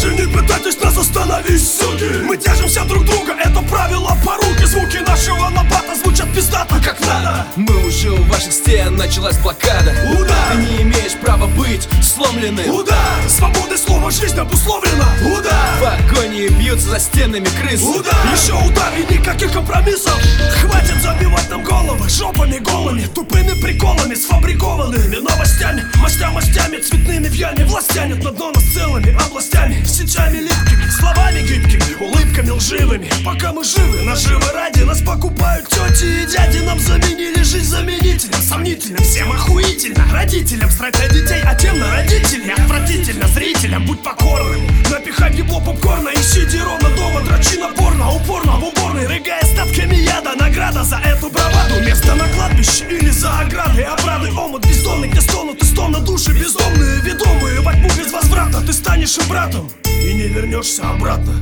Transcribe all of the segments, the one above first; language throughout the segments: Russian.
Даже не пытайтесь нас остановить, суки. Мы держимся друг друга, это правило поруки. Звуки нашего набата звучат пиздато, как надо. Мы уже у ваших стен, началась блокада. Удар! Ты не имеешь права быть сломленным. Удар! Свободой слова жизнь обусловлена. Удар! В агонии бьются за стенами крысы. Удар! Еще удар и никаких компромиссов. Хватит забивать нам головы жопами голыми, тупыми приколами, сфабрикованными новостями, мастями, цветными вьями. Власть тянет на дно нас целыми областями, сетями липкими, словами гибкими, улыбками лживыми. Пока мы живы, наживы ради нас покупают тети и дяди. Нам заменили жизнь заменителем, сомнительным, всем охуительно. Родителям срать на детей, а тем на родителей отвратительно. Зрителям будь покорным, напихай ебло попкорна и сиди ровно дома, дрочи напорно, упорно в уборной, рыгая остатками яда. Награда за эту браваду, место на кладбище или за оградой. Обрады омут бездонный, где стонут и стонут души бездомные, ведомые во тьму без возврата. Ты станешь им братом и не вернешься обратно.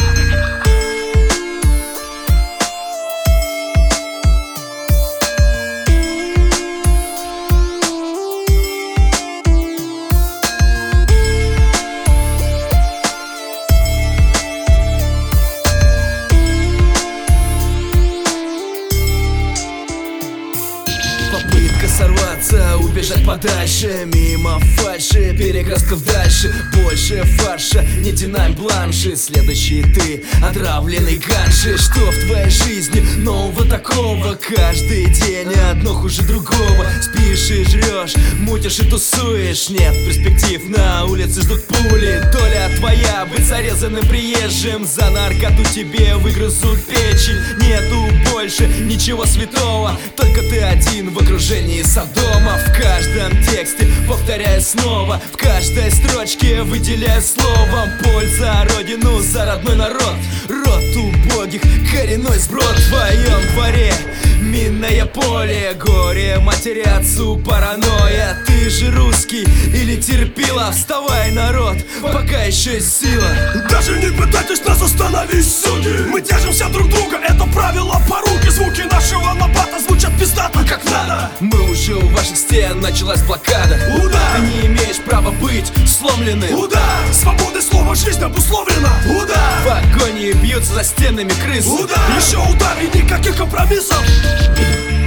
Попытка сорваться, убежать подальше, мимо фальши, перекрестков дальше. Больше фарша, не тянай бланши. Следующий ты, отравленный ганши. Что в твоей жизни нового такого? Каждый день одно хуже другого. Спишь и жрешь, мутишь и тусуешь. Нет перспектив, на улице ждут пули. Доля твоя быть зарезанным приезжим. За наркоту тебе выгрызут печень. Нету больше ничего святого, только ты один в окружении Содома. В каждом тексте повторяя снова, в каждой строчке выделяя словом: боль за родину, за родной народ. Род убогих, коренной сброд. В твоем дворе минное поле, горе матери, отцу паранойя. Ты же русский или терпила? Вставай, народ, пока еще есть сила. Даже не пытайтесь нас остановить, суки. Мы держимся друг друга, это правило поруки. Звуки нашего набата звучат пиздато, как надо. Мы уже у ваших стен, началась блокада. Удар! Ты не имеешь права быть сломленным. Удар! Свободой слова жизнь обусловлена. Удар! В агонии бьются за стенами крысы. Удар! Еще удар и никаких компромиссов.